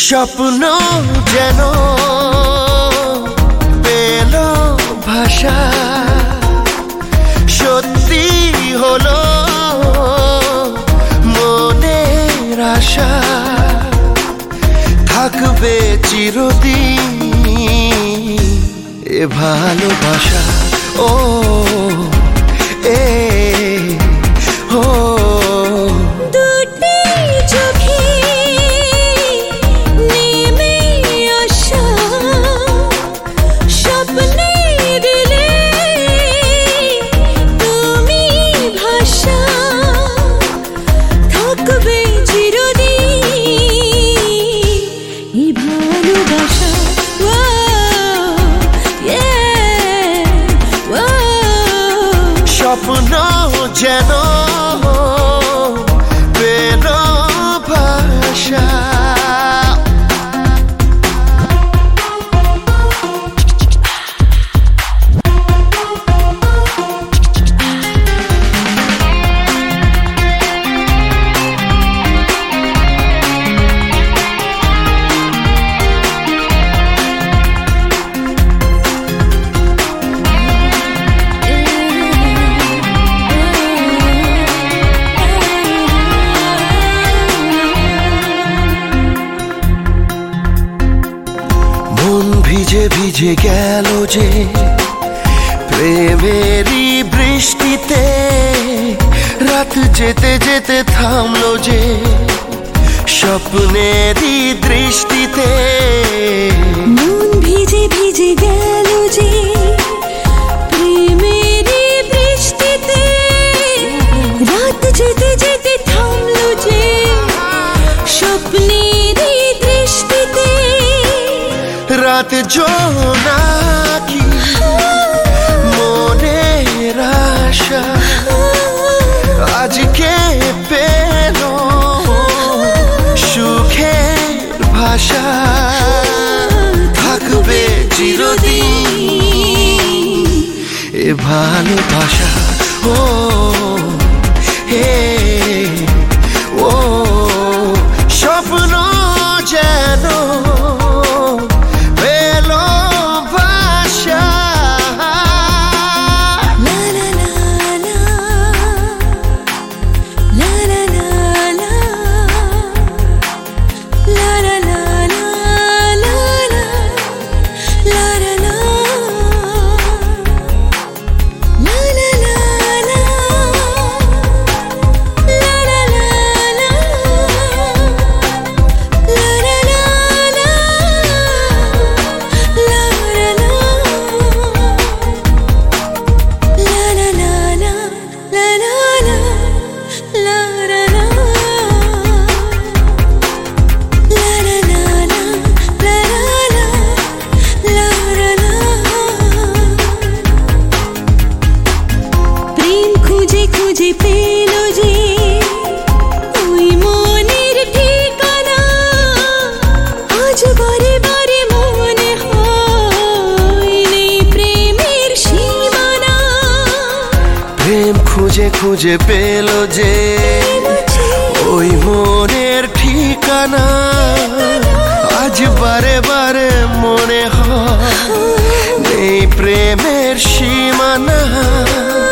স্বপ্ন যেন পেল ভাষা, সত্যি হলো মনের আশা, থাকবে চিরদিন এ ভালোবাসা। ও এ ও স্বপ্ন যেন পেল ভাষা। ভিজে ভিজে গেল যে প্রেমেরই বৃষ্টিতে, রাত যেতে যেতে থামলো যে স্বপ্নেরই দৃষ্টিতে। মন ভিজে ভিজে গেল যে প্রেমেরই বৃষ্টিতে, রাত যেতে যেতে থামলো যে স্বপ্নেরই দৃষ্টিতে। রাত জোনাকি মনের আশা আজকে পেল সুখের ভাষা, থাকবে চিরদিন এ ভালোবাসা। ও হে ও স্বপ্ন যেন পেল যে ওই মনের ঠিকানা, আজ বারে বারে মনে হয় নেই প্রেমের সীমানা। প্রেম খুঁজে খুঁজে পেল যে ওই মনের ঠিকানা, আজ বারে বারে মনে হয় নেই প্রেমের সীমানা।